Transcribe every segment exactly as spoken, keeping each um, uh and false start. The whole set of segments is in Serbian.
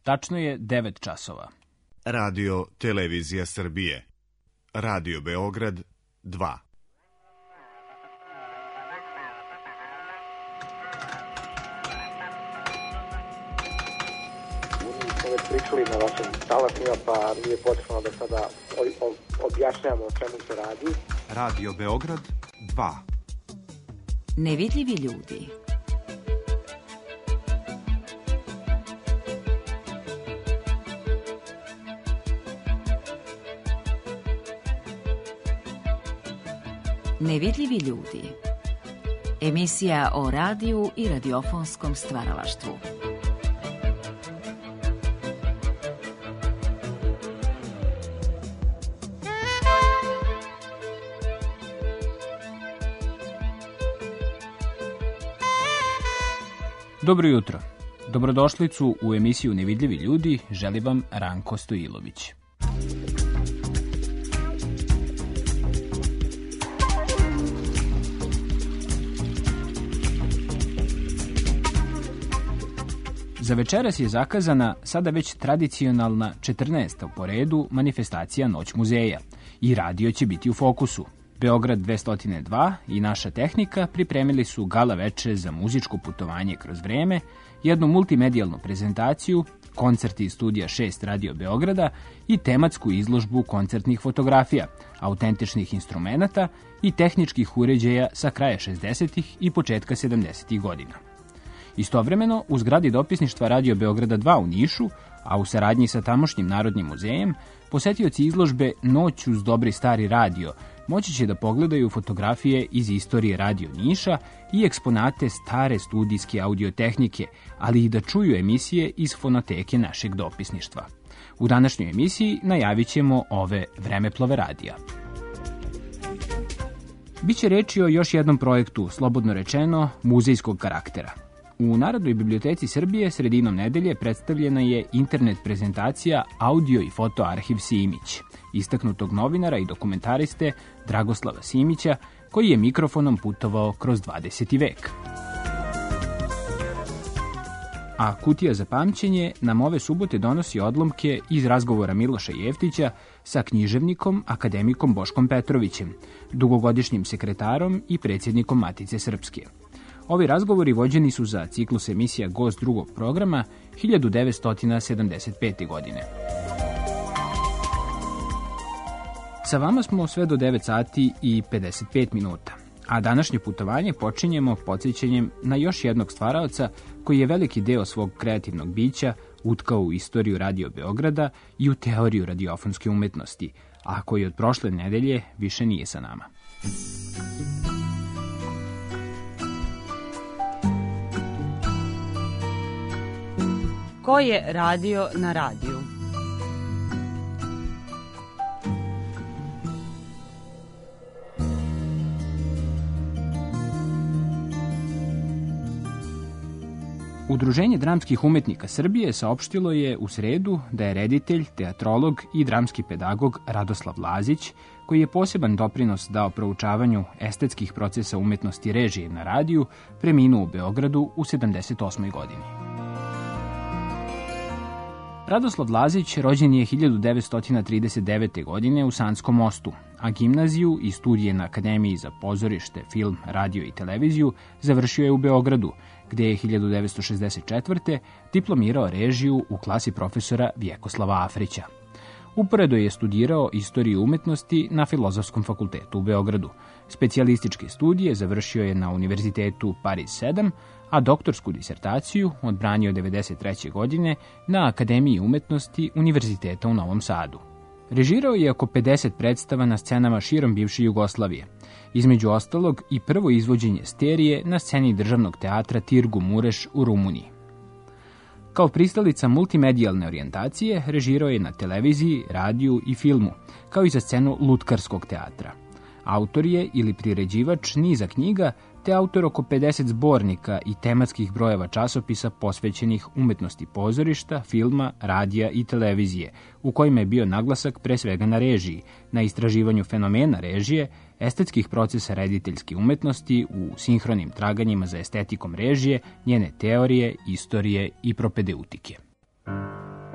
Tačno je devet časova. Radio Televizija Srbije. Radio Beograd dva. Smo već pričali na vašim talasima, pa nije potrebno da sada objašnjamo o čemu se radi. Radio Beograd dva. Nevidljivi ljudi. Nevidljivi ljudi. Emisija o radiju i radiofonskom stvaralaštvu. Dobro jutro. Dobrodošlicu u emisiju Nevidljivi ljudi želi vam Ranko Stojilović. Za večeras je zakazana sada već tradicionalna četrnaesta po redu manifestacija Noć muzeja i radio će biti u fokusu. Beograd dvesta dva i naša tehnika pripremili su gala veče za muzičko putovanje kroz vreme, jednu multimedijalnu prezentaciju, koncerti iz studija šest Radio Beograda i tematsku izložbu koncertnih fotografija, autentičnih instrumenata i tehničkih uređaja sa kraja šezdesetih i početka sedamdesetih godina. Istovremeno, u zgradi dopisništva Radio Beograda dva u Nišu, a u saradnji sa tamošnjim Narodnim muzejem, posetioci izložbe Noć uz dobri stari radio moći će da pogledaju fotografije iz istorije Radio Niša i eksponate stare studijske audiotehnike, ali i da čuju emisije iz fonoteke našeg dopisništva. U današnjoj emisiji najavit ćemo ove vremeplove radija. Biće reči o još jednom projektu, slobodno rečeno, muzejskog karaktera. U Narodnoj biblioteci Srbije sredinom nedelje predstavljena je internet prezentacija Audio i foto arhiv Simić, istaknutog novinara i dokumentariste Dragoslava Simića, koji je mikrofonom putovao kroz dvadeseti vek. A Kutija za pamćenje nam ove subote donosi odlomke iz razgovora Miloša Jeftića sa književnikom, akademikom Boškom Petrovićem, dugogodišnjim sekretarom i predsjednikom Matice Srpske. Ovi razgovori vođeni su za ciklus emisija Gost drugog programa hiljadu devetsto sedamdeset pete. godine. Sa vama smo sve do devet sati i pedeset pet minuta, a današnje putovanje počinjemo podsjećanjem na još jednog stvaraoca koji je veliki deo svog kreativnog bića utkao u istoriju Radio Beograda i u teoriju radiofonske umetnosti, a koji od prošle nedelje više nije sa nama. Ko je radio na radiju? Udruženje dramskih umetnika Srbije saopštilo je u sredu da je reditelj, teatrolog i dramski pedagog Radoslav Lazić, koji je poseban doprinos dao proučavanju estetskih procesa umetnosti režije na radiju, preminuo u Beogradu u sedamdeset osmoj. godini. Radoslav Lazić rođen je hiljadu devetsto trideset devete. godine u Sanskom mostu, a gimnaziju i studije na Akademiji za pozorište, film, radio i televiziju završio je u Beogradu, gde je hiljadu devetsto šezdeset četvrte. diplomirao režiju u klasi profesora Vjekoslava Afrića. Uporedo je studirao istoriju umetnosti na Filozofskom fakultetu u Beogradu. Specijalističke studije završio je na Univerzitetu Pariz sedam, a doktorsku disertaciju odbranio devedeset treće. godine na Akademiji umetnosti Univerziteta u Novom Sadu. Režirao je oko pedeset predstava na scenama širom bivše Jugoslavije, između ostalog i prvo izvođenje sterije na sceni Državnog teatra Tirgu Mureš u Rumuniji. Kao pristalica multimedijalne orijentacije, režirao je na televiziji, radiju i filmu, kao i za scenu lutkarskog teatra. Autor je ili priređivač niza knjiga, te autor oko pedeset zbornika i tematskih brojeva časopisa posvećenih umetnosti pozorišta, filma, radija i televizije, u kojima je bio naglasak pre svega na režiji, na istraživanju fenomena režije, estetskih procesa rediteljske umetnosti u sinhronim traganjima za estetikom režije, njene teorije, istorije i propedeutike.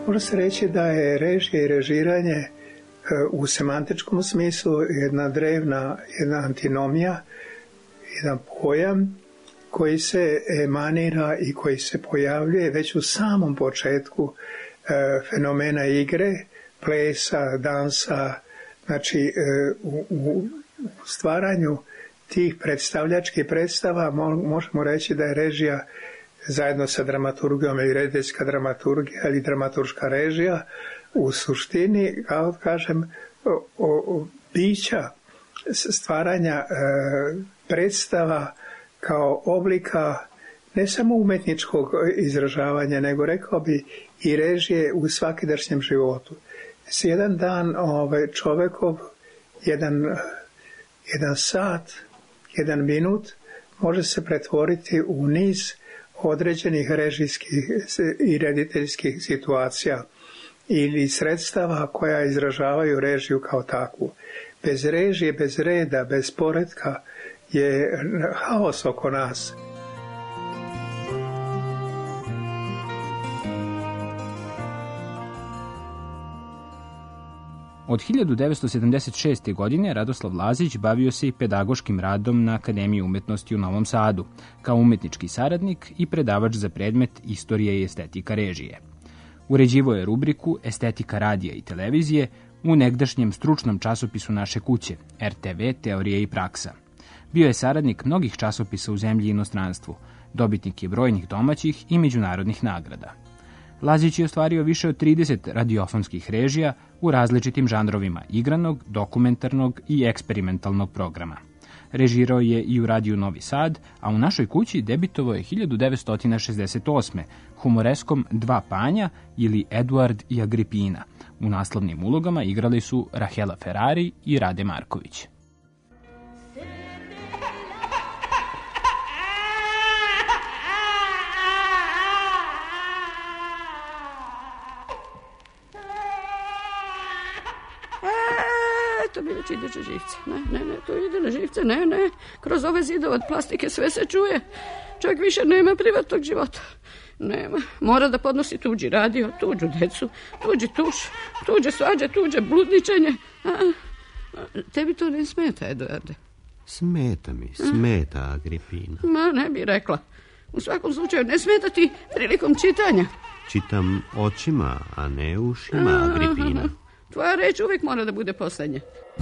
Može se reći da je režija i režiranje u semantičkom smislu jedna drevna, jedna antinomija, jedan pojam koji se emanira i koji se pojavljuje već u samom početku fenomena igre, plesa, dansa, znači u, u stvaranju tih predstavljačkih predstava možemo reći da je režija zajedno sa dramaturgijom ili rediteljska dramaturgija ili dramaturška režija u suštini, kao kažem, o, o, bića stvaranja e, predstava kao oblika ne samo umetničkog izražavanja, nego rekao bi i režije u svakidašnjem životu. S jedan dan ovaj, čovekov, jedan, jedan sat, jedan minut može se pretvoriti u niz određenih režijskih i rediteljskih situacija ili sredstava koja izražavaju režiju kao takvu. Bez režije, bez reda, bez poretka je haos oko nas. Od hiljadu devetsto sedamdeset šeste. godine Radoslav Lazić bavio se i pedagoškim radom na Akademiji umetnosti u Novom Sadu, kao umetnički saradnik i predavač za predmet Istorija i estetika režije. Uređivao je rubriku Estetika radija i televizije u negdašnjem stručnom časopisu Naše kuće, er te ve Teorija i praksa. Bio je saradnik mnogih časopisa u zemlji i inostranstvu, dobitnik je brojnih domaćih i međunarodnih nagrada. Lazić je ostvario više od trideset radiofonskih režija u različitim žanrovima igranog, dokumentarnog i eksperimentalnog programa. Režirao je i u Radiju Novi Sad, a u Našoj kući debitovao je hiljadu devetsto šezdeset osme. humoreskom Dva panja ili Eduard i Agripina. U naslovnim ulogama igrali su Rahela Ferrari i Rade Marković. To mi već ide na živce. Ne, ne, ne, to ide na živce, ne, ne. Kroz ove zidove od plastike sve se čuje. Čovjek više nema privatnog života. Nema. Mora da podnosi tuđi radio, tuđu decu, tuđi tuš, tuđe svađe, tuđe bludničenje. A, a, tebi to ne smeta, Eduarde? Smeta mi, smeta, Agripina. Ma, ne bi rekla. U svakom slučaju ne smeta ti prilikom čitanja. Čitam očima, a ne ušima, Agripina. Tvoja reč uvijek mora da bude poslednja.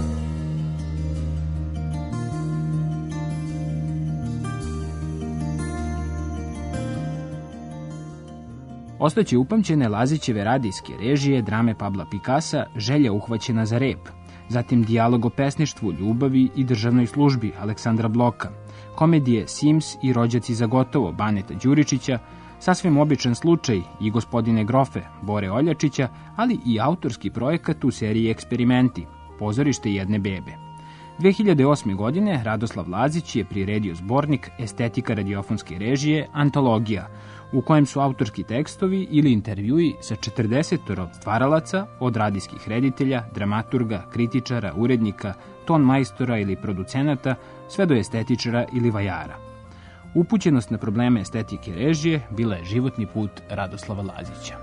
Ostaće upamćene Lazićeve radijske režije, drame Pabla Pikasa, Želja uhvaćena za rep, zatim dijalog o pesništvu, ljubavi i državnoj službi Aleksandra Bloka, komedije Sims i Rođaci za gotovo Baneta Đuričića, Sasvim običan slučaj i Gospodine grofe Bore Oljačića, ali i autorski projekat u seriji Eksperimenti, Pozorište jedne bebe. dve hiljade osme. godine Radoslav Lazić je priredio zbornik Estetika radiofonske režije Antologija, u kojem su autorski tekstovi ili intervjui sa četrdeset stvaralaca, od radijskih reditelja, dramaturga, kritičara, urednika, ton majstora ili producenata, sve do estetičara ili vajara. Upućenost na probleme estetike režije bila je životni put Radoslava Lazića.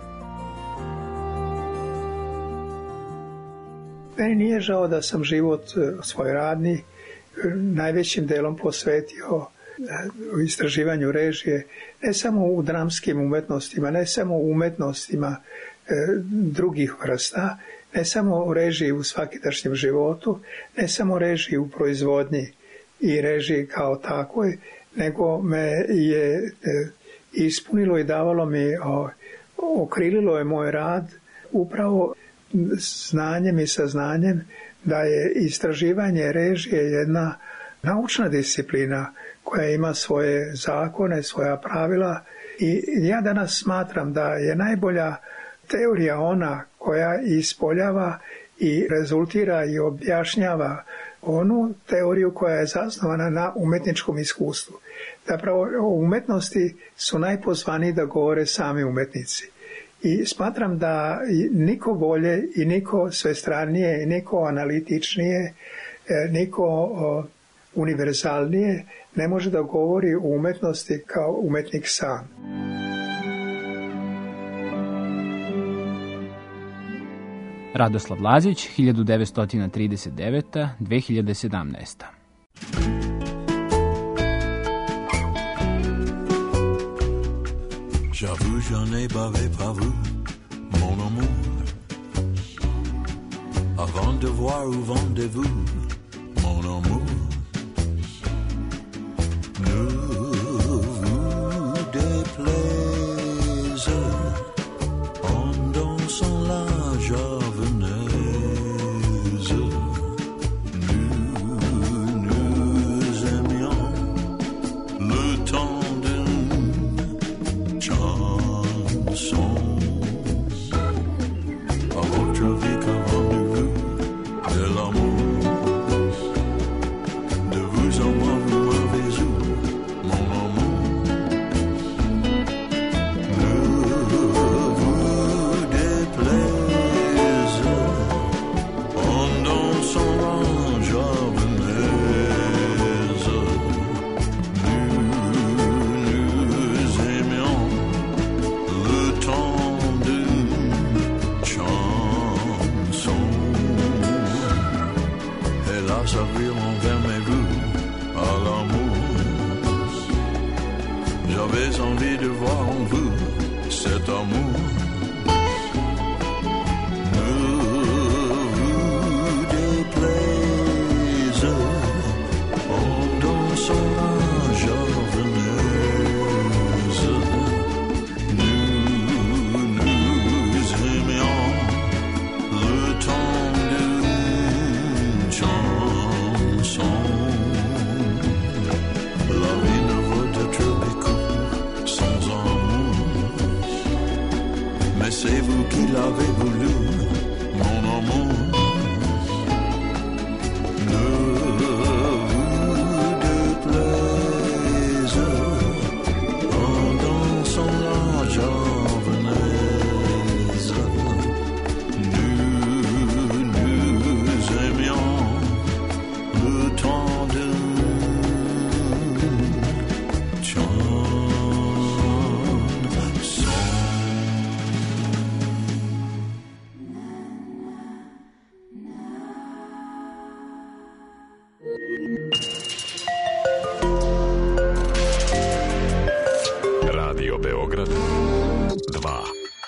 Meni nije žao da sam život svoj radni najvećim delom posvetio u istraživanju režije, ne samo u dramskim umetnostima, ne samo u umetnostima drugih vrsta, ne samo u režiji u svakidašnjem životu, ne samo režiji u proizvodnji i režiji kao takvoj, nego me je ispunilo i davalo mi, okrililo je moj rad upravo znanjem i saznanjem da je istraživanje režije jedna naučna disciplina koja ima svoje zakone, svoja pravila, i ja danas smatram da je najbolja teorija ona koja ispoljava i rezultira i objašnjava onu teoriju koja je zasnovana na umetničkom iskustvu. Zapravo o umetnosti su najpozvaniji da govore sami umetnici. I smatram da niko bolje i niko svestranije i niko analitičnije, niko univerzalnije ne može da govori o umetnosti kao umetnik sam. Radoslav Lazić, hiljadu devetsto trideset deveta do dve hiljade sedamnaeste. J'avoue, j'en ai bavé par vous, mon amour. Avant de voir où vendez-vous, mon amour. Ne vous déplaise en dansant la javanaise. Nous nous aimions le temps d'une chanson. À votre vie qu'avant-vous de l'amour, de vous en moi vous m'avez eu, mon amour. Ne vous déplaise en dansant la javanaise. Nous nous aimions le temps d'une chanson. Hélas, avril envers mes goûts à l'amour. J'avais envie de voir en vous cet amour. Ne vous déplaise en dansant la javanaise. Nous nous aimions le temps d'une chanson. La vie ne vaut être bécourt sans amour. Mais c'est vous qui l'avez voulu, mon amour. Ne vous déplaise en dansant la javanaise. Nous nous aimions le temps d'une chanson. Radio Beograd dva.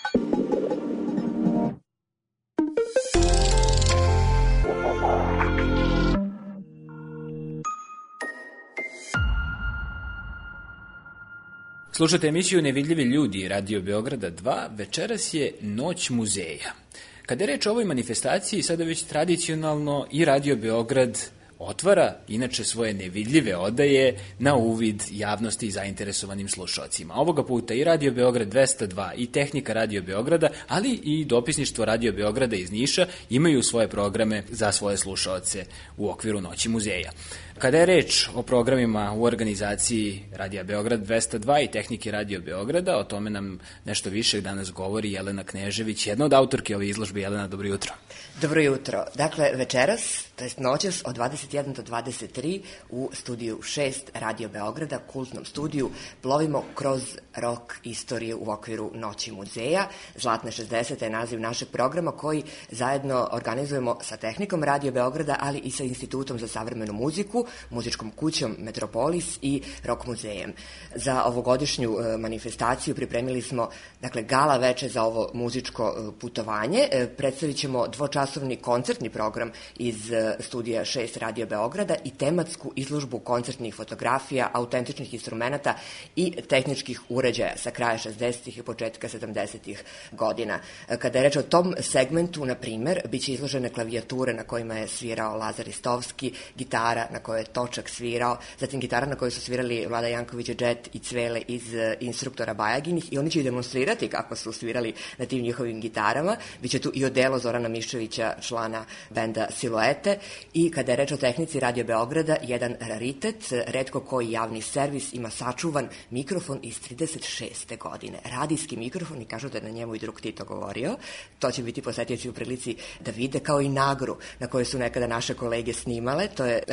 Slušate emisiju Nevidljivi ljudi Radio Beograda dva, večeras je Noć muzeja. Kada je reč o ovoj manifestaciji, sada već tradicionalno i Radio Beograd otvara inače svoje nevidljive odaje na uvid javnosti i zainteresovanim slušalcima. Ovoga puta i Radio Beograd dvesta dva i Tehnika Radio Beograda, ali i dopisništvo Radio Beograda iz Niša imaju svoje programe za svoje slušalce u okviru Noći muzeja. Kada je reč o programima u organizaciji Radija Beograd dvesta dva i Tehnike Radio Beograda, o tome nam nešto više danas govori Jelena Knežević, jedna od autorke ove izložbe. Jelena, dobro jutro. Dobro jutro. Dakle, večeras, to jest noćas od dvadeset jedan do dvadeset tri u studiju šest Radio Beograda, kultnom studiju, plovimo kroz rock istoriju u okviru Noći muzeja. Zlatne šezdesete je naziv našeg programa koji zajedno organizujemo sa Tehnikom Radio Beograda, ali i sa Institutom za savremenu muziku, muzičkom kućom Metropolis i Rock muzejem. Za ovogodišnju e, manifestaciju pripremili smo, dakle, gala veče za ovo muzičko e, putovanje. E, predstavit ćemo dvočasovni koncertni program iz e, studija šest Radio Beograda i tematsku izložbu koncertnih fotografija, autentičnih instrumenata i tehničkih uređaja sa kraja šezdesetih i početka sedamdesetih godina. E, kada je reč o tom segmentu, na primer, biće izložene klavijature na kojima je svirao Lazar Istovski, gitara na kojoj je Točak svirao, zatim gitara na kojoj su svirali Vlada Janković, Džet i Cvele iz uh, Instruktora Bajaginih, i oni će i demonstrirati kako su svirali na tim njihovim gitarama. Biće tu i odelo Zorana Miščevića, člana benda Siluete. I kada je reč o tehnici Radio Beograda, jedan raritet, retko koji javni servis ima sačuvan mikrofon iz trideset šeste godine. Radijski mikrofon, i kažu da je na njemu i drug Tito govorio. To će biti posetioci u prilici da vide, kao i Nagru na kojoj su nekada naše kolege snimale. To je radijski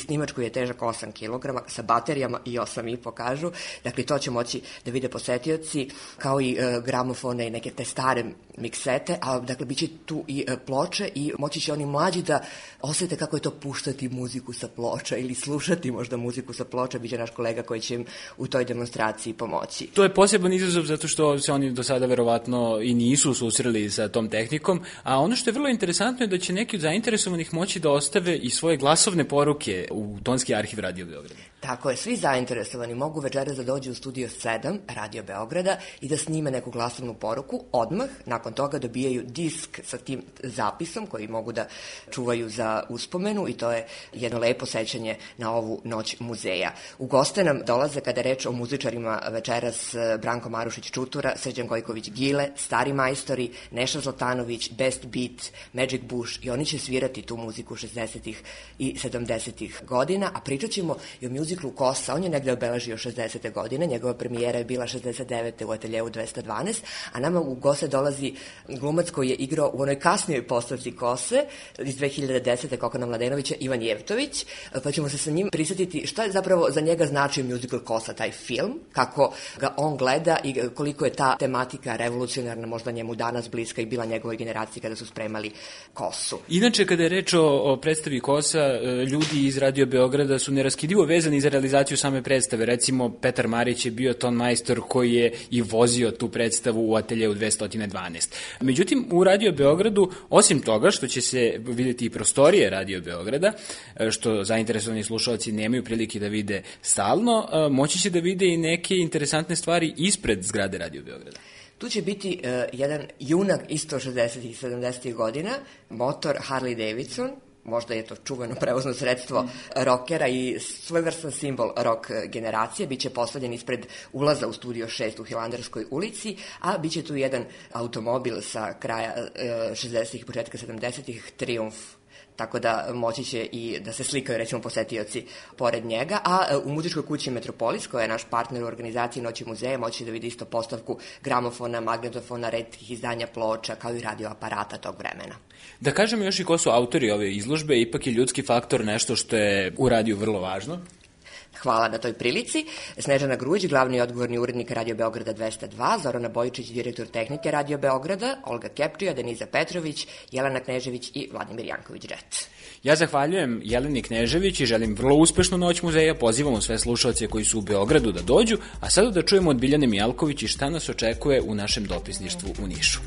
snimač koji je težak osam kilograma sa baterijama i osam i po kažu. Dakle, to će moći da vide posetioci, kao i e, gramofone i neke te stare miksete, a dakle, bit će tu i e, ploče i moći će oni mlađi da osjete kako je to puštati muziku sa ploča ili slušati možda muziku sa ploča, bit će naš kolega koji će im u toj demonstraciji pomoći. To je poseban izazov zato što se oni do sada verovatno i nisu susreli sa tom tehnikom, a ono što je vrlo interesantno je da će neki od zainteresovanih moći da ostave i svoje glasovne poruke u tonski arhiv Radio Beograda. Tako je, svi zainteresovani mogu večeras da dođu u studio sedam Radio Beograda i da snime neku glasovnu poruku. Odmah, nakon toga dobijaju disk sa tim zapisom koji mogu da čuvaju za uspomenu i to je jedno lepo sećanje na ovu noć muzeja. U goste nam dolaze, kada je reč o muzičarima večeras, Branko Marušić-Čutura, Srđan Gojković-Gile, Stari majstori, Neša Zlatanović, Best Beat, Magic Bush i oni će svirati tu muziku šezdesetih i sedamdesetih godina, a pričat ćemo i o muziklu Kosa. On je negde obeležio šezdesete godine, njegova premijera je bila šezdeset devete u ateljeu dvesta dvanaest, a nama u goste dolazi glumac koji je igrao u onoj kasnijoj postavci Kose iz dve hiljade desete Kokana Mladenovića, Ivan Jevtović, pa ćemo se sa njim prisjetiti šta je zapravo za njega značio muzikl Kosa, taj film, kako ga on gleda i koliko je ta tematika revolucionarna možda njemu danas bliska i bila njegovoj generaciji kada su spremali Kosu. Inače, kada je reč o, o predstavi Kosa, ljudi iz Radio Beograda su neraskidivo vezani za realizaciju same predstave. Recimo, Petar Marić je bio ton majstor koji je i vozio tu predstavu u ateljeu dvesta dvanaest. Međutim, u Radio Beogradu, osim toga što će se vidjeti i prostorije Radio Beograda, što zainteresovani slušalci nemaju prilike da vide stalno, moći će da vide i neke interesantne stvari ispred zgrade Radio Beograda. Tu će biti uh, jedan junak isto šezdesetih i sedamdesetih godina, motor Harley Davidson, možda je to čuveno prevozno sredstvo mm. rokera i svojevrstan simbol rock generacije, biće postavljen ispred ulaza u studio šest u Hilandarskoj ulici, a biće tu jedan automobil sa kraja uh, šezdesetih i početka sedamdesetih, Triumf, tako da moći će i da se slikaju, recimo, posetioci pored njega, a u muzičkoj kući Metropolis, koja je naš partner u organizaciji Noći muzeja, moći da vidi isto postavku gramofona, magnetofona, retkih izdanja ploča, kao i radioaparata tog vremena. Da kažem još i ko su autori ove izložbe, ipak je ljudski faktor nešto što je u radiju vrlo važno. Hvala na toj prilici. Snežana Grujić, glavni i odgovorni urednik Radio Beograda dvesta dva, Zorana Bojičić, direktor tehnike Radio Beograda, Olga Kepčija, Deniza Petrović, Jelena Knežević i Vladimir Janković-Ret. Ja zahvaljujem Jeleni Knežević i želim vrlo uspešnu noć muzeja. Pozivamo sve slušalce koji su u Beogradu da dođu, a sada da čujemo od Biljane Mijalković i šta nas očekuje u našem dopisništvu u Nišu.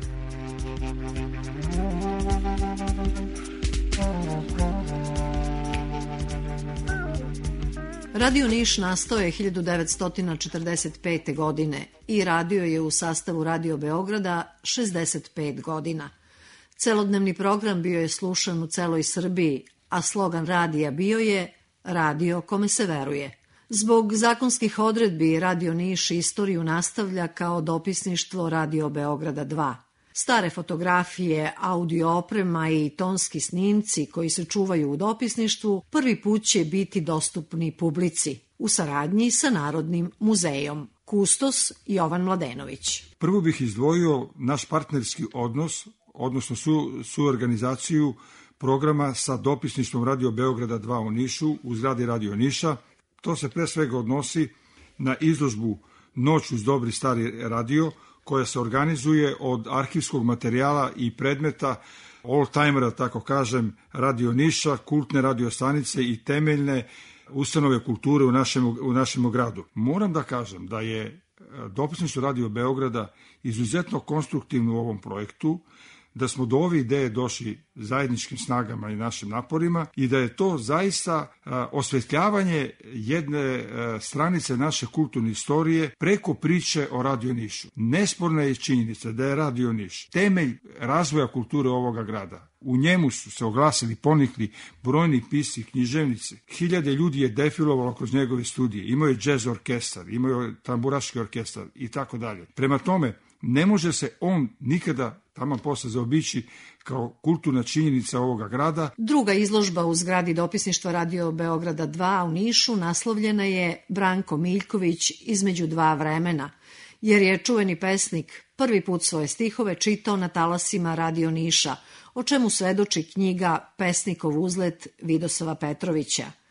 Radio Niš nastao je hiljadu devetsto četrdeset pete. godine i radio je u sastavu Radio Beograda šezdeset pet godina. Celodnevni program bio je slušan u celoj Srbiji, a slogan radija bio je Radio kome se veruje. Zbog zakonskih odredbi Radio Niš istoriju nastavlja kao dopisništvo Radio Beograda dva. Stare fotografije, audio oprema i tonski snimci koji se čuvaju u dopisništvu prvi put će biti dostupni publici u saradnji sa Narodnim muzejom. Kustos Jovan Mladenović. Prvo bih izdvojio naš partnerski odnos, odnosno su, suorganizaciju programa sa dopisništvom Radio Beograda dva u Nišu u zgradi Radio Niša. To se pre svega odnosi na izložbu Noć uz dobri stari radio, koja se organizuje od arhivskog materijala i predmeta old-timera, tako kažem, Radio Niša, kultne radio stanice i temeljne ustanove kulture u našem, u našem gradu. Moram da kažem da je dopisništvo Radio Beograda izuzetno konstruktivno u ovom projektu, da smo do ove ideje došli zajedničkim snagama i našim naporima i da je to zaista a, osvetljavanje jedne a, stranice naše kulturne istorije preko priče o Radio Nišu. Nesporna je činjenica da je Radio Niš temelj razvoja kulture ovoga grada. U njemu su se oglasili, ponikli brojni pisci, književnici. Hiljade ljudi je defilovalo kroz njegove studije. Imao je džez orkestar, imao je tamburaški orkestar i tako dalje. Prema tome, ne može se on nikada tamo posle zaobići kao kulturna činjenica ovoga grada. Druga izložba u zgradi dopisništva Radio Beograda dva u Nišu naslovljena je Branko Miljković između dva vremena, jer je čuveni pesnik prvi put svoje stihove čitao na talasima Radio Niša, o čemu svedoči knjiga Pesnikov uzlet Vidosava Petrovića.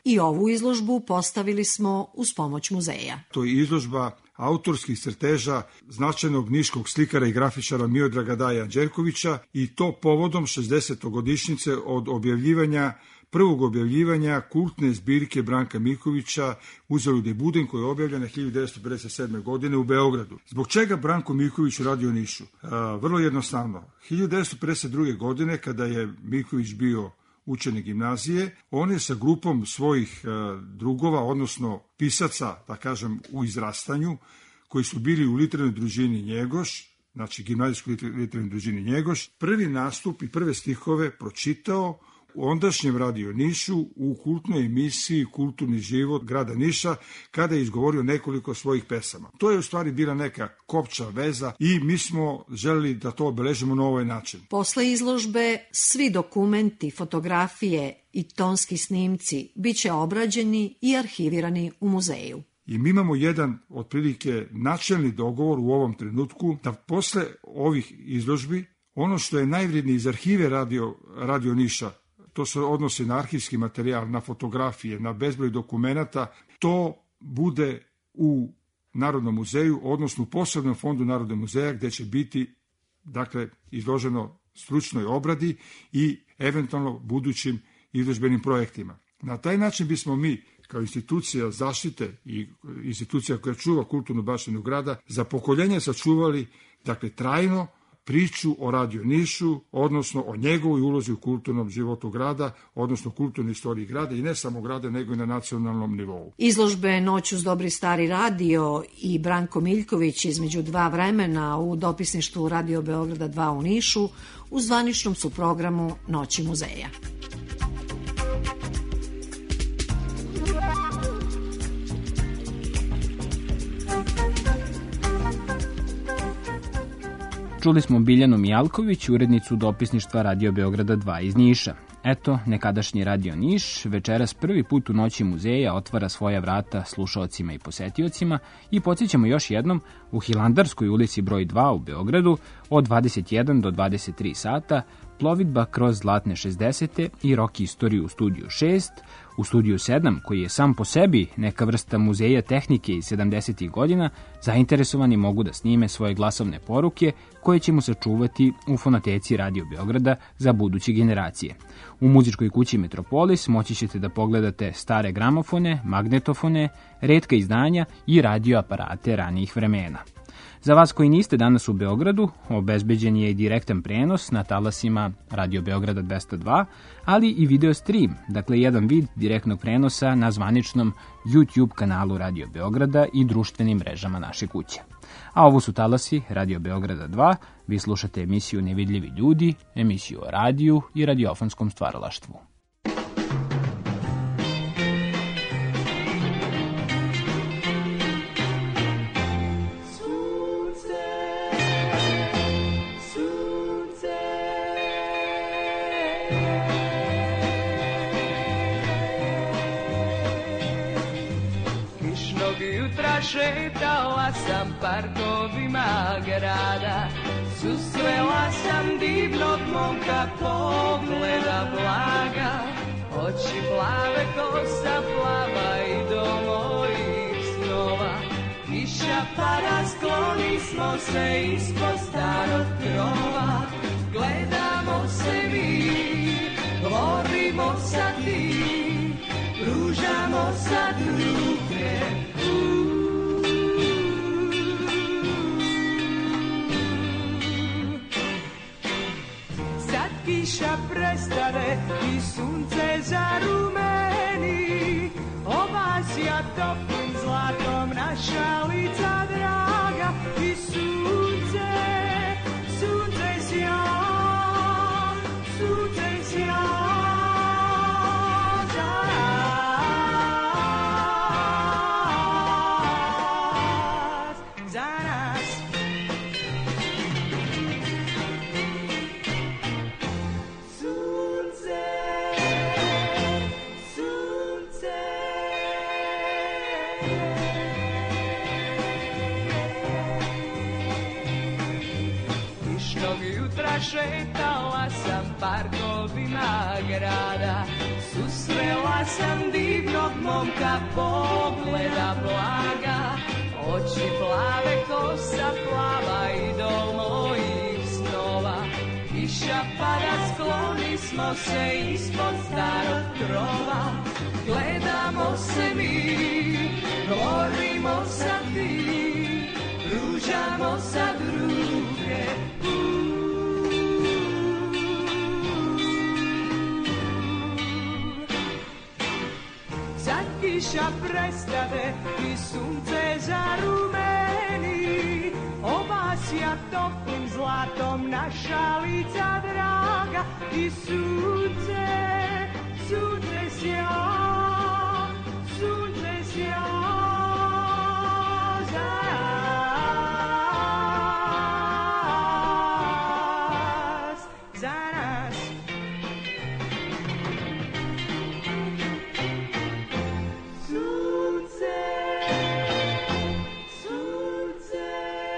I ovu izložbu postavili smo uz pomoć muzeja. To je izložba autorskih crteža značajnog niškog slikara i grafičara Miodraga Daje Anđelkovića i to povodom šezdesetogodišnjice od objavljivanja prvog objavljivanja kultne zbirke Branka Miljkovića Uzalud je buden, koja je objavljena hiljadu devetsto pedeset sedme. godine u Beogradu. Zbog čega Branko Miljković radio u Nišu? A, vrlo jednostavno. hiljadu devetsto pedeset druge. godine, kada je Miljković bio učenik gimnazije, on je sa grupom svojih e, drugova, odnosno pisaca, da kažem, u izrastanju, koji su bili u literarnoj družini Njegoš, znači gimnazijskoj literarnoj družini Njegoš, prvi nastup i prve stihove pročitao u ondašnjem Radio Nišu u kultnoj emisiji Kulturni život grada Niša, kada je izgovorio nekoliko svojih pesama. To je u stvari bila neka kopča veza i mi smo želeli da to obeležimo na ovaj način. Posle izložbe svi dokumenti, fotografije i tonski snimci biće obrađeni i arhivirani u muzeju. I mi imamo jedan, otprilike, načelni dogovor u ovom trenutku da posle ovih izložbi, ono što je najvrednije iz arhive Radio, Radio Niša, to se odnosi na arhivski materijal, na fotografije, na bezbroj dokumenata, to bude u Narodnom muzeju, odnosno u posebnom fondu Narodnog muzeja, gde će biti, dakle, izloženo stručnoj obradi i eventualno budućim izložbenim projektima. Na taj način bismo mi, kao institucija zaštite i institucija koja čuva kulturnu baštinu grada, za pokoljenje sačuvali, dakle, trajno priču o Radio Nišu, odnosno o njegovoj ulozi u kulturnom životu grada, odnosno kulturnoj istoriji grada i ne samo grada, nego i na nacionalnom nivou. Izložbe Noć uz dobri stari radio i Branko Miljković između dva vremena u dopisništvu Radio Beograda dva u Nišu u zvaničnom su programu Noći muzeja. Čuli smo Biljanu Mijalković, urednicu dopisništva Radio Beograda dva iz Niša. Eto, nekadašnji Radio Niš večeras prvi put u Noći muzeja otvara svoja vrata slušaocima i posetiocima i podsjećamo još jednom u Hilandarskoj ulici broj dva u Beogradu od dvadeset jedan do dvadeset tri sata plovidba kroz zlatne šezdesete i rock istoriju u studiju šest, u studiju sedam, koji je sam po sebi neka vrsta muzeja tehnike iz sedamdesetih godina, zainteresovani mogu da snime svoje glasovne poruke koje ćemo sačuvati u fonoteci Radio Beograda za buduće generacije. U muzičkoj kući Metropolis moći ćete da pogledate stare gramofone, magnetofone, retka izdanja i radioaparate ranijih vremena. Za vas koji niste danas u Beogradu, obezbeđen je i direktan prenos na talasima Radio Beograda dvesta dva, ali i video stream, dakle jedan vid direktnog prenosa na zvaničnom YouTube kanalu Radio Beograda i društvenim mrežama naše kuće. A ovo su talasi Radio Beograda dva, vi slušate emisiju Nevidljivi ljudi, emisiju o radiju i radiofonskom stvaralaštvu. Šetala sam parkovima grada, susrela sam divnog momka, pogleda blaga, oči plave, kosa plava i do mojih snova. Kiša pada, skloni smo se ispod starog krova, gledamo se mi, govorimo sa tim, pružamo sad ruke. Kiša prestane i sunce zarumeni, obasja toplim zlatom naša lica draga i sunce, sunce sja, sunce sja za nas, za nas. Noćnog jutra šetala sam parkovima grada, susrela sam divnog momka, pogleda blaga, oči plave, kosa plava, idol mojih snova. Kiša pada, skloni smo se ispod starog krova, gledamo se mi, govorimo sa ti, pružamo sa druge. Sad kiša prestade i sunce zarumeni, obasja toplim zlatom naša lica draga i sunce, sunce sja, sunce sja za nas, za nas. Sunce, sunce.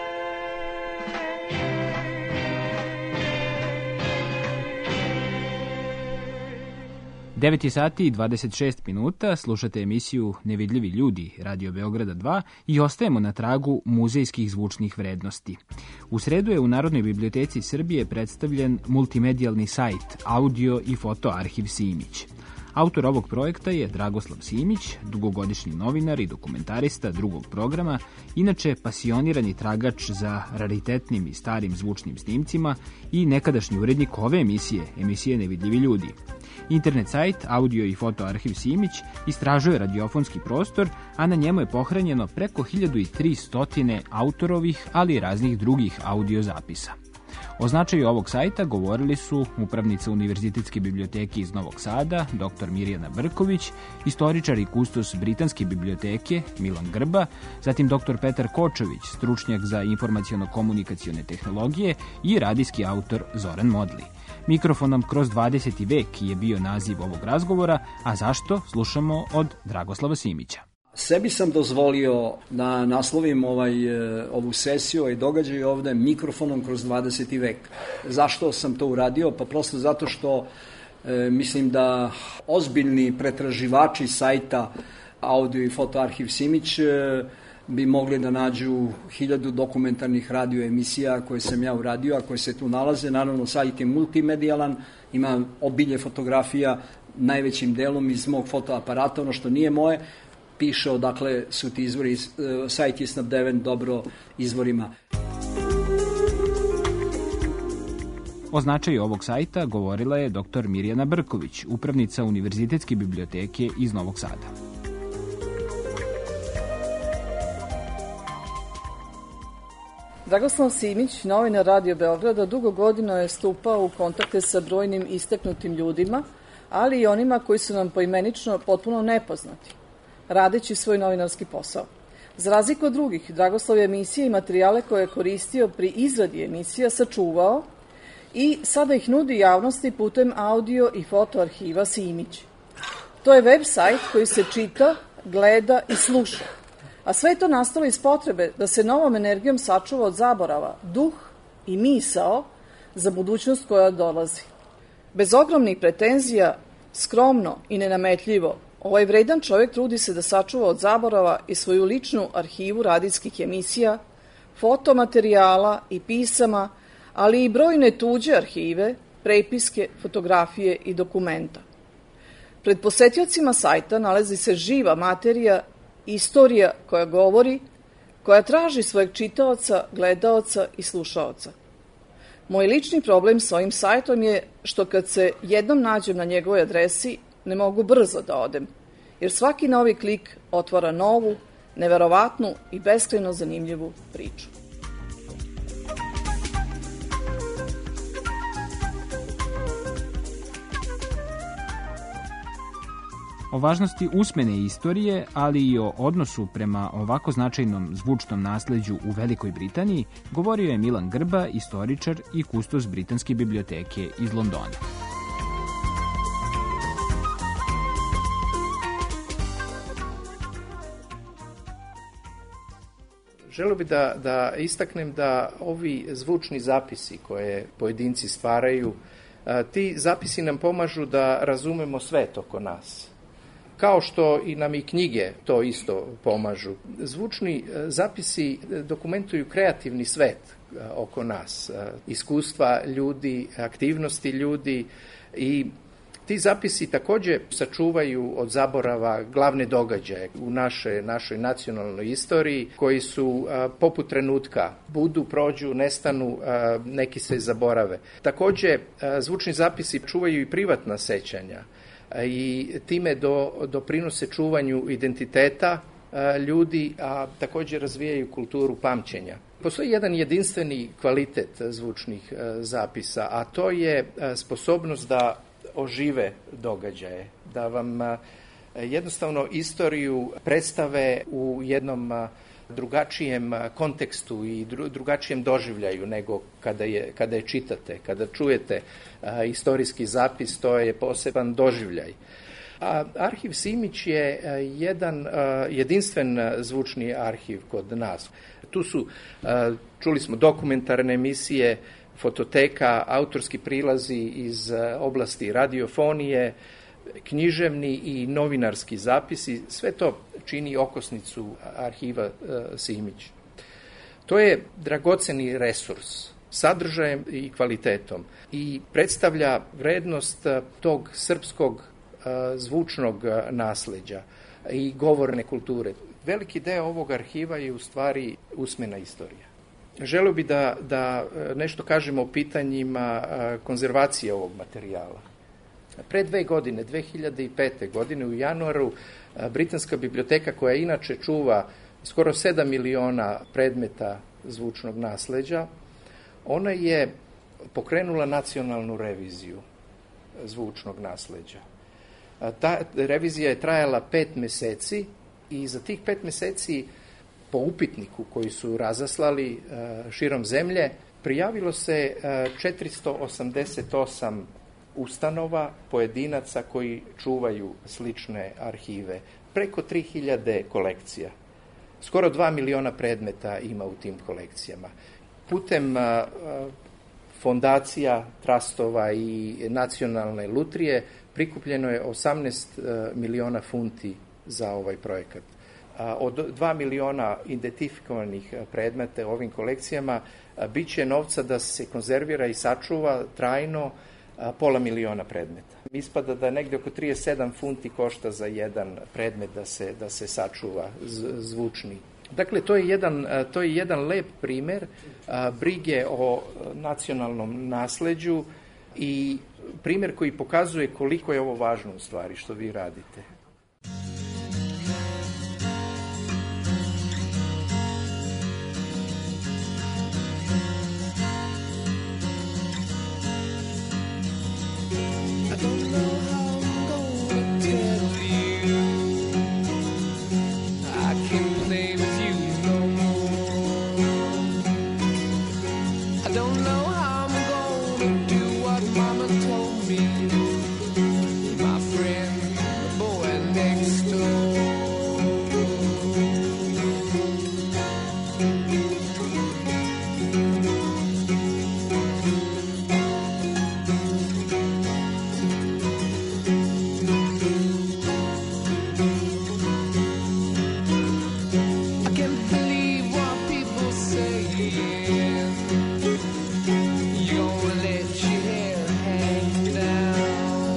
devet sati i dvadeset šest minuta, slušate emisiju Nevidljivi ljudi Radio Beograda dva i ostajemo na tragu muzejskih zvučnih vrednosti. U sredu je u Narodnoj biblioteci Srbije predstavljen multimedijalni sajt Audio i foto arhiv Simić. Autor ovog projekta je Dragoslav Simić, dugogodišnji novinar i dokumentarista drugog programa, inače pasionirani tragač za raritetnim i starim zvučnim snimcima i nekadašnji urednik ove emisije, emisije Nevidljivi ljudi. Internet sajt Audio i foto arhiv Simić istražuje radiofonski prostor, a na njemu je pohranjeno preko hiljadu tristo autorovih, ali i raznih drugih audio zapisa. O značaju ovog sajta govorili su upravnica Univerzitetske biblioteke iz Novog Sada, dr Mirjana Brković, istoričar i kustos Britanske biblioteke Milan Grba, zatim dr Petar Kočović, stručnjak za informaciono-komunikacione tehnologije i radijski autor Zoran Modli. Mikrofonom kroz dvadeseti vek je bio naziv ovog razgovora, a zašto slušamo od Dragoslava Simića. Sebi sam dozvolio da naslovim ovaj, ovu sesiju, ovaj događaj ovde mikrofonom kroz dvadeseti vek. Zašto sam to uradio? Pa prosto zato što e, mislim da ozbiljni pretraživači sajta Audio i foto arhiv Simić e, bi mogli da nađu hiljadu dokumentarnih radio emisija koje sam ja uradio, a koje se tu nalaze. Naravno, sajt je multimedijalan, ima obilje fotografija, najvećim delom iz mog fotoaparata, ono što nije moje, piše odakle su ti izvori, sajt je snabdeven dobro izvorima. O značaju ovog sajta govorila je dr Mirjana Brković, upravnica Univerzitetske biblioteke iz Novog Sada. Dragoslav Simić, novinar Radio Beograda, dugo godina je stupao u kontakte sa brojnim isteknutim ljudima, ali i onima koji su nam poimenično potpuno nepoznati, radeći svoj novinarski posao. Za razliku od drugih, Dragoslav je emisije i materijale koje je koristio pri izradi emisija sačuvao i sada ih nudi javnosti putem audio i foto arhiva Simić. To je web sajt koji se čita, gleda i sluša, a sve je to nastalo iz potrebe da se novom energijom sačuva od zaborava duh i misao za budućnost koja dolazi. Bez ogromnih pretenzija, skromno i nenametljivo, ovaj vredan čovjek trudi se da sačuva od zaborava i svoju ličnu arhivu radijskih emisija, fotomaterijala i pisama, ali i brojne tuđe arhive, prepiske, fotografije i dokumenta. Pred posetiocima sajta nalazi se živa materija, istorija koja govori, koja traži svojeg čitaoca, gledaoca i slušaoca. Moj lični problem s ovim sajtom je što kad se jednom nađem na njegovoj adresi, ne mogu brzo da odem, jer svaki novi klik otvara novu, neverovatnu i beskrajno zanimljivu priču. O važnosti usmene istorije, ali i o odnosu prema ovako značajnom zvučnom nasleđu u Velikoj Britaniji, govorio je Milan Grba, istoričar i kustos Britanske biblioteke iz Londona. Želeo bih da, da istaknem da ovi zvučni zapisi koje pojedinci stvaraju, ti zapisi nam pomažu da razumemo svet oko nas. Kao što i nam i knjige to isto pomažu. Zvučni zapisi dokumentuju kreativni svet oko nas, iskustva ljudi, aktivnosti ljudi i ti zapisi takođe sačuvaju od zaborava glavne događaje u naše, našoj nacionalnoj istoriji koji su a, poput trenutka, budu, prođu, nestanu, a, neki se zaborave. Takođe, a, zvučni zapisi čuvaju i privatna sećanja a, i time do, doprinose čuvanju identiteta a, ljudi, a takođe razvijaju kulturu pamćenja. Postoji jedan jedinstveni kvalitet zvučnih a, zapisa, a to je a, sposobnost da ožive događaje, da vam jednostavno istoriju predstave u jednom drugačijem kontekstu i drugačijem doživljaju nego kada je, kada je čitate, kada čujete istorijski zapis, to je poseban doživljaj. A Arhiv Simić je jedan jedinstven zvučni arhiv kod nas. Tu su, čuli smo, dokumentarne emisije, fototeka, autorski prilazi iz oblasti radiofonije, književni i novinarski zapisi, sve to čini okosnicu Arhiva Simić. To je dragoceni resurs, sadržajem i kvalitetom i predstavlja vrednost tog srpskog zvučnog nasleđa i govorne kulture. Veliki deo ovog arhiva je u stvari usmena istorija. Želeo bi da, da nešto kažemo o pitanjima konzervacije ovog materijala. Pre dve godine, dve hiljade pete. godine, u januaru, Britanska biblioteka, koja inače čuva skoro sedam miliona predmeta zvučnog nasleđa, ona je pokrenula nacionalnu reviziju zvučnog nasleđa. Ta revizija je trajala pet meseci i za tih pet meseci po upitniku koji su razaslali širom zemlje, prijavilo se četiristo osamdeset osam ustanova, pojedinaca koji čuvaju slične arhive. Preko tri hiljade kolekcija. Skoro dva miliona predmeta ima u tim kolekcijama. Putem fondacija, trastova i nacionalne lutrije prikupljeno je osamnaest miliona funti za ovaj projekat. Od dva miliona identifikovanih predmeta u ovim kolekcijama biće novca da se konzervira i sačuva trajno pola miliona predmeta. Ispada da negde oko trideset sedam funti košta za jedan predmet da se, da se sačuva zvučni. Dakle, to je jedan, to je jedan lep primer brige o nacionalnom nasleđu i primer koji pokazuje koliko je ovo važno u stvari što vi radite. You're gonna let your hair hang down.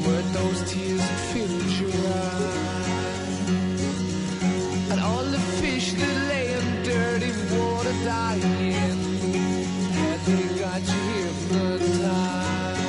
were those tears that filled your eyes. And all the fish that lay in dirty water dying, had they got you hypnotized?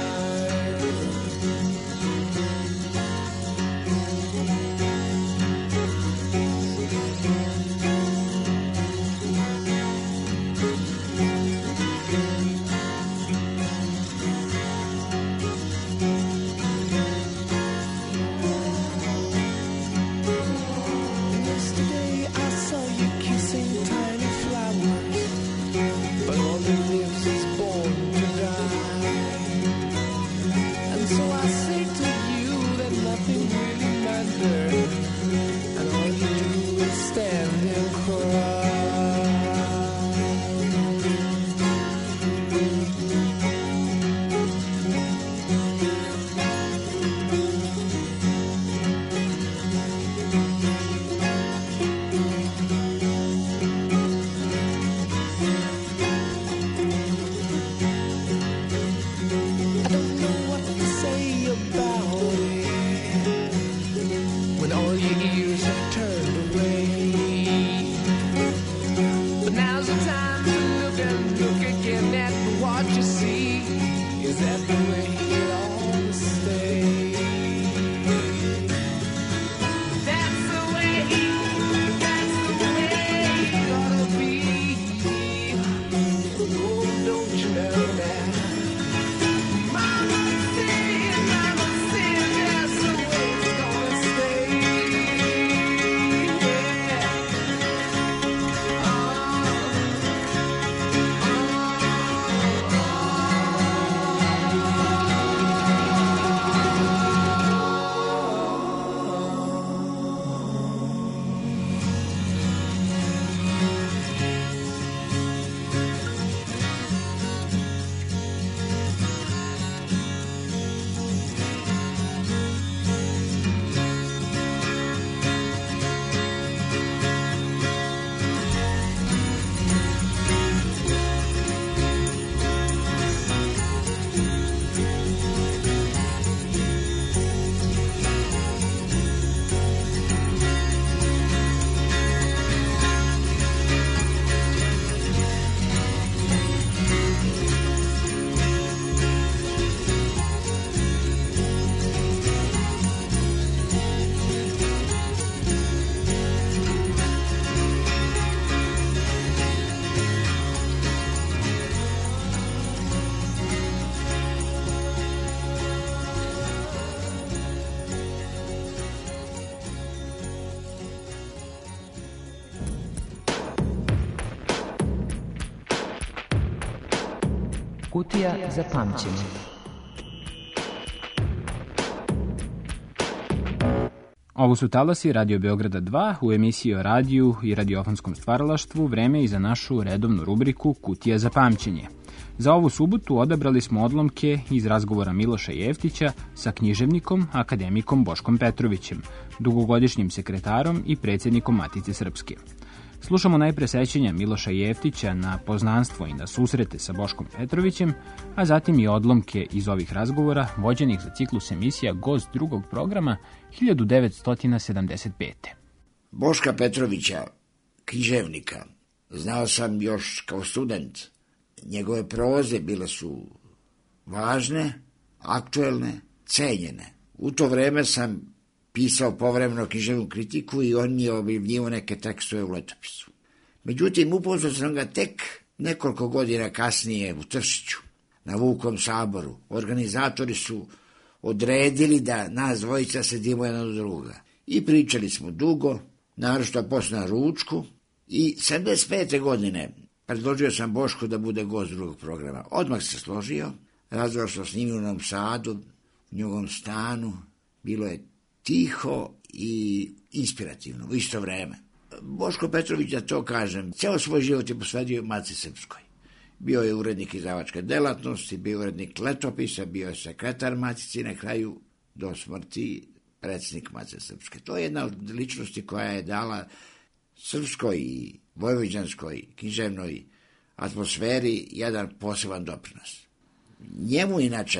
Kutija za pamćenje. Ovo su talasi Radio Beograda dva u emisiji o radiju i radiofonskom stvaralaštvu. Vreme i za našu redovnu rubriku Kutija za pamćenje. Za ovu subotu odabrali smo odlomke iz razgovora Miloša Jeftića sa književnikom, akademikom Boškom Petrovićem, dugogodišnjim sekretarom i predsjednikom Matice Srpske. Slušamo najpre sećanja Miloša Jeftića na poznanstvo i na susrete sa Boškom Petrovićem, a zatim i odlomke iz ovih razgovora vođenih za ciklus emisija Gost drugog programa hiljadu devetsto sedamdeset pete. Boška Petrovića, književnika, znao sam još kao student. Njegove proze bile su važne, aktuelne, cenjene. U to vreme sam pisao povremeno književnu kritiku i on mi je objavljivao neke tekstove u letopisu. Međutim, upoznao sam ga tek nekoliko godina kasnije u Tršiću, na Vukom saboru. Organizatori su odredili da nas dvojica sedimo jedan od druga. I pričali smo dugo, naročito posle na ručku, i sedamdeset pete godine predložio sam Bošku da bude gost drugog programa. Odmah se složio, razgovarao sam s njim u Novom Sadu, u njegovom stanu, bilo je tiho i inspirativno u isto vreme. Boško Petrović, da to kažem, ceo svoj život je posvedio Matici Srpskoj. Bio je urednik izdavačke delatnosti, bio je urednik letopisa, bio je sekretar Matici, na kraju do smrti predsjednik Matice Srpske. To je jedna od ličnosti koja je dala srpskoj i vojvođanskoj književnoj atmosferi jedan poseban doprinos. Njemu inače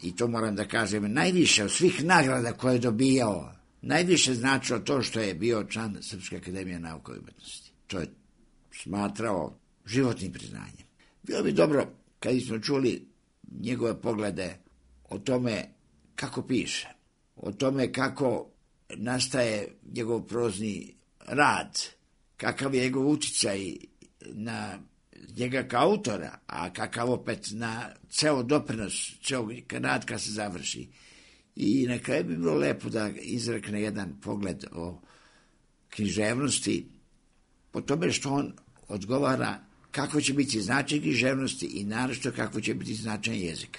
i to moram da kažem, najviše od svih nagrada koje je dobijao, najviše značilo to što je bio član Srpske akademije nauka i umetnosti. To je smatrao životnim priznanjem. Bilo bi dobro kad smo čuli njegove poglede o tome kako piše, o tome kako nastaje njegov prozni rad, kakav je njegov uticaj na njega kao autora, a kakav opet na ceo doprinos, ceo rad kad se završi. I na kraju bi bilo lepo da izrekne jedan pogled o književnosti, po tome što on odgovara kako će biti značaj književnosti i naročito kako će biti značaj jezika.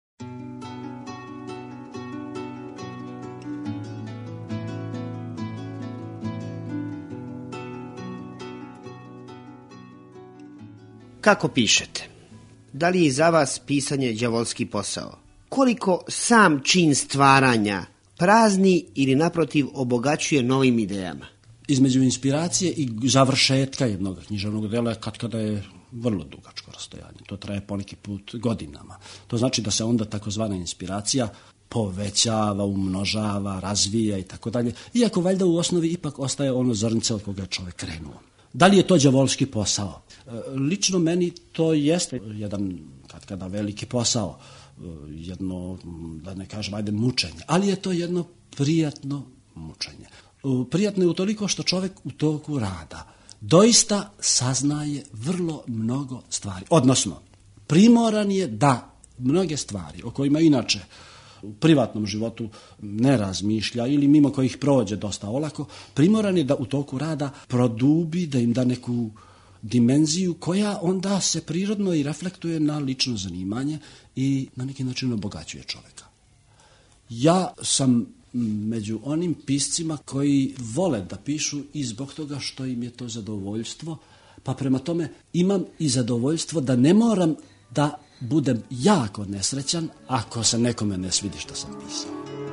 Kako pišete? Da li je za vas pisanje đavolski posao? Koliko sam čin stvaranja prazni ili naprotiv obogaćuje novim idejama? Između inspiracije i završetka jednog književnog dela kad kada je vrlo dugačko rastojanje. To traje poneki put godinama. To znači da se onda takozvana inspiracija povećava, umnožava, razvija i tako dalje. Iako valjda u osnovi ipak ostaje ono zrnce od koga je čovjek krenuo. Da li je to đavolski posao? Lično meni to jeste jedan kad kada veliki posao, jedno, da ne kažem, ajde mučenje, ali je to jedno prijatno mučenje. Prijatno je utoliko što čovjek u toku rada doista saznaje vrlo mnogo stvari. Odnosno, primoran je da mnoge stvari o kojima inače u privatnom životu ne razmišlja ili mimo kojih prođe dosta olako, primoran je da u toku rada produbi, da im da neku dimenziju koja onda se prirodno i reflektuje na lično zanimanje i na neki način obogaćuje čovjeka. Ja sam među onim piscima koji vole da pišu i zbog toga što im je to zadovoljstvo, pa prema tome imam i zadovoljstvo da ne moram da budem jako nesrećan ako se nekome ne svidi što sam pisao.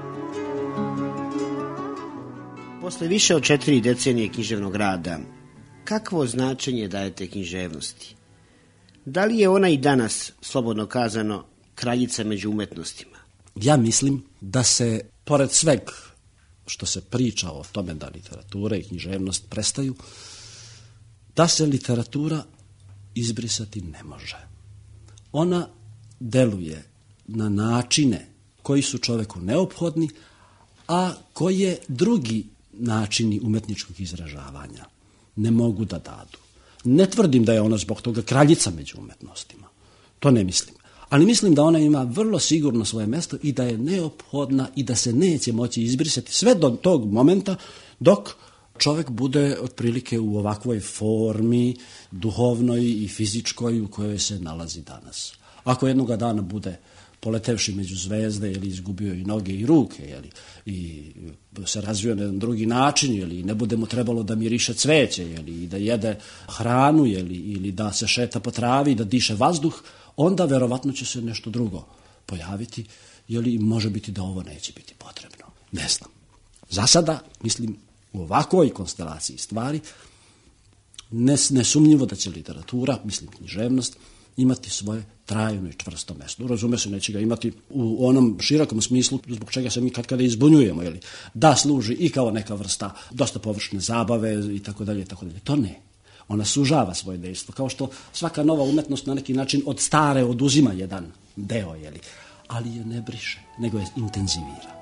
Posle više od četiri decenije književnog rada, kakvo značenje dajete književnosti? Da li je ona i danas, slobodno kazano, kraljica među umetnostima? Ja mislim da se, pored sveg što se priča o tome da literatura i književnost prestaju, da se literatura izbrisati ne može. Ona deluje na načine koji su čoveku neophodni, a koje drugi načini umetničkog izražavanja ne mogu da dadu. Ne tvrdim da je ona zbog toga kraljica među umetnostima. To ne mislim. Ali mislim da ona ima vrlo sigurno svoje mjesto i da je neophodna i da se neće moći izbrisati sve do tog momenta dok čovjek bude otprilike u ovakvoj formi duhovnoj i fizičkoj u kojoj se nalazi danas. Ako jednoga dana bude poletevši među zvezde ili izgubio i noge i ruke ili i se razvio na jedan drugi način ili ne bude mu trebalo da miriše cveće ili da jede hranu ili, ili da se šeta po travi, da diše vazduh, onda verovatno će se nešto drugo pojaviti ili može biti da ovo neće biti potrebno. Ne znam. Za sada, mislim, u ovakvoj konstelaciji stvari nesumnjivo da će literatura, mislim književnost, imati svoje trajno i čvrsto mesto. Razume se, neće ga imati u onom širokom smislu zbog čega se mi kad kada izbunjujemo, jeli, da služi i kao neka vrsta dosta površne zabave i tako dalje i tako dalje. To ne. Ona sužava svoje dejstvo, kao što svaka nova umetnost na neki način od stare oduzima jedan deo, jeli, ali je ne briše, nego je intenzivira.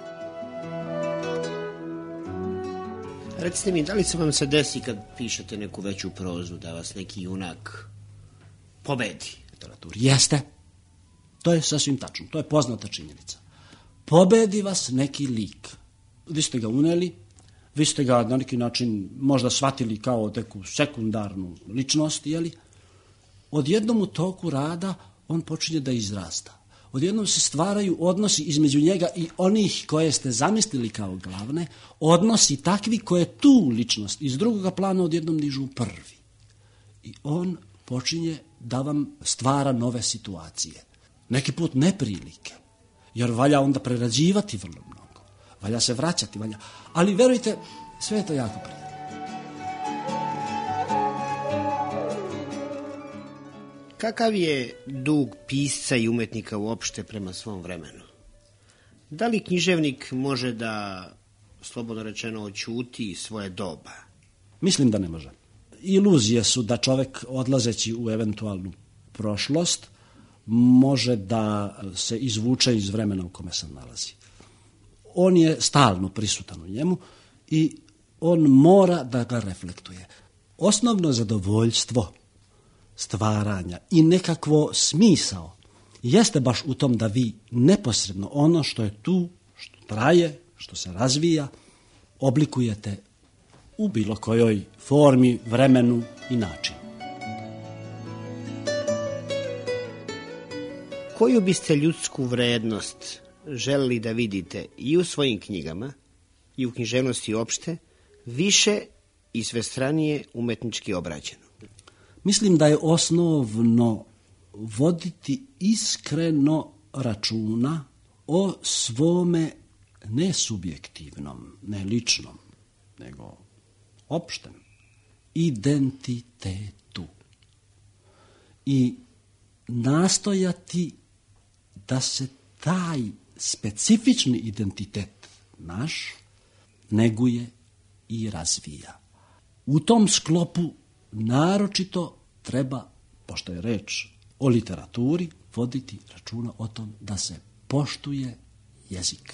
Recite mi, da li se vam se desi kad pišete neku veću prozu, da vas neki junak pobedi? Jeste. To je sasvim tačno. To je poznata činjenica. Pobedi vas neki lik. Vi ste ga uneli, vi ste ga na neki način možda shvatili kao neku sekundarnu ličnost, jeli? Odjednom u toku rada on počinje da izrasta. Odjednom se stvaraju odnosi između njega i onih koje ste zamislili kao glavne, odnosi takvi koje tu ličnost iz drugoga plana odjednom dižu prvi. I on počinje da vam stvara nove situacije. Neki put neprilike, jer valja onda prerađivati vrlo mnogo. Valja se vraćati, valja. Ali verujte, sve je to jako prijatno. Kakav je dug pisca i umetnika uopšte prema svom vremenu? Da li književnik može da, slobodno rečeno, oćuti svoje doba? Mislim da ne može. Iluzije su da čovek odlazeći u eventualnu prošlost može da se izvuče iz vremena u kome se nalazi. On je stalno prisutan u njemu i on mora da ga reflektuje. Osnovno zadovoljstvo stvaranja i nekakvo smisao jeste baš u tom da vi neposredno ono što je tu, što traje, što se razvija, oblikujete u bilo kojoj formi, vremenu i načinu. Koju biste ljudsku vrednost želeli da vidite i u svojim knjigama i u književnosti opšte, više i svestranije umetnički obrađeno? Mislim da je osnovno voditi iskreno računa o svome ne subjektivnom, ne ličnom, nego opštem identitetu i nastojati da se taj specifični identitet naš neguje i razvija. U tom sklopu naročito treba, pošto je reč o literaturi, voditi računa o tom da se poštuje jezik.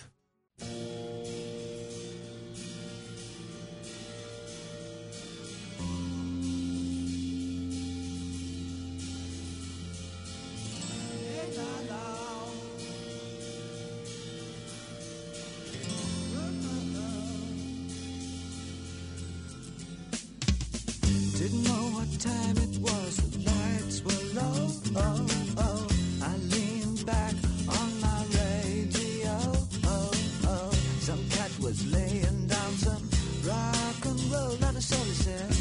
Didn't know what time it was, the lights were low, oh, oh. I leaned back on my radio, oh, oh. Some cat was laying down some rock and roll, and I slowly said.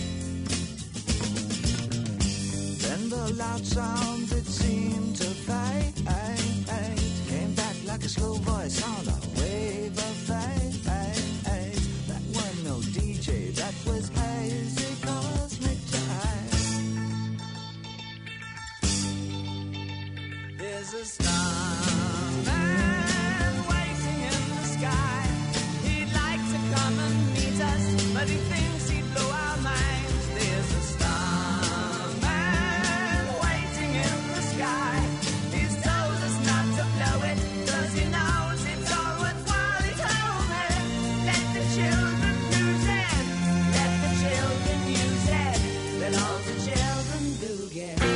Then the loud sound, it seemed to fade, came back like a slow voice on a wave of fade. That wasn't no D J, that was hazy. There's a starman waiting in the sky. He'd like to come and meet us, but he thinks he'd blow our minds. There's a starman waiting in the sky. He's told us not to blow it, 'cause he knows it's all worthwhile. He told me, let the children use it, let the children use it, let all the children do get it.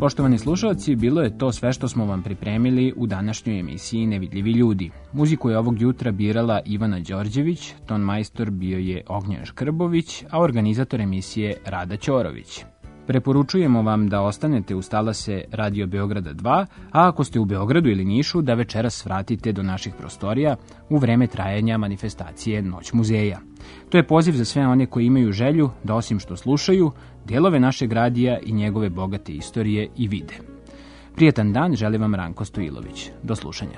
Poštovani slušalci, bilo je to sve što smo vam pripremili u današnjoj emisiji Nevidljivi ljudi. Muziku je ovog jutra birala Ivana Đorđević, ton majstor bio je Ognjen Škrbović, a organizator emisije Rada Ćorović. Preporučujemo vam da ostanete uz talase Radio Beograda dva, a ako ste u Beogradu ili Nišu, da večeras vratite do naših prostorija u vreme trajanja manifestacije Noć muzeja. To je poziv za sve one koji imaju želju da osim što slušaju, delove našeg radija i njegove bogate istorije i vide. Prijetan dan želi vam Ranko Stojilović. Do slušanja.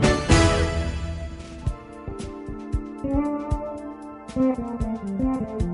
Thank you.